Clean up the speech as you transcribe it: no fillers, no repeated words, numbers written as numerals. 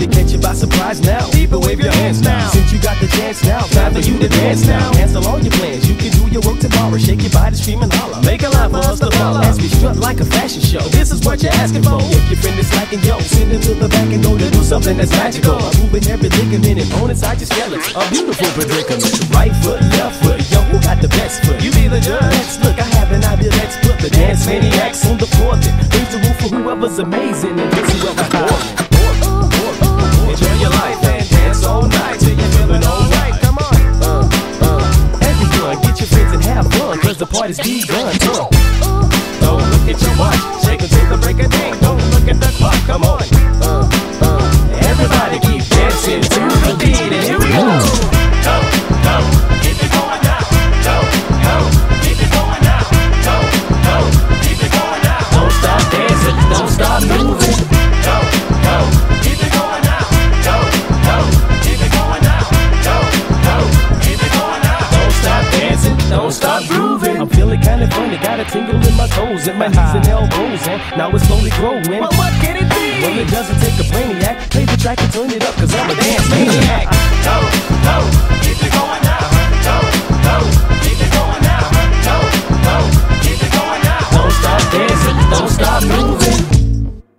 to catch you by surprise now. People wave your hands now. Since you got the chance now, time for you to dance now. Cancel all your plans, you can do your work tomorrow. Shake your body, scream and holler. Make a line for us to follow. As we strut like a fashion show, this is what you're asking for. If your friend is slacking, yo, send him to the back and go to do something that's magical. Moving every ligament and bone inside your skeleton. A beautiful predicament. Right foot, left foot, yo, who got the best foot? You be the judge. Let's look, I have an idea. Let's put the dance maniacs on the floor. Then raise the roof for whoever's amazing and this whoever's boring. Enjoy your life and dance all night till you're feeling alright. Come on. Everyone, get your friends and have fun, cause the party's begun. Don't look at your watch, shake until the break of day. Don't look at the clock, come on. Everybody keep dancing to the beat and here we go. Go, go, keep it going now. Go, go, keep it going now. Go, go, keep it going now. Don't stop dancing, don't stop moving. Go, go, keep it going now. Go, go, keep it going now. Go, go, keep it going now. Don't stop dancing, don't stop grooving. I'm feeling kinda funny, got a tingle in my toes and my knees and elbows, and now it's slowly growing. Well, what can it be? Well, it doesn't take a brainiac. Play the track and turn it up, cause I'm a dance maniac. Go, go.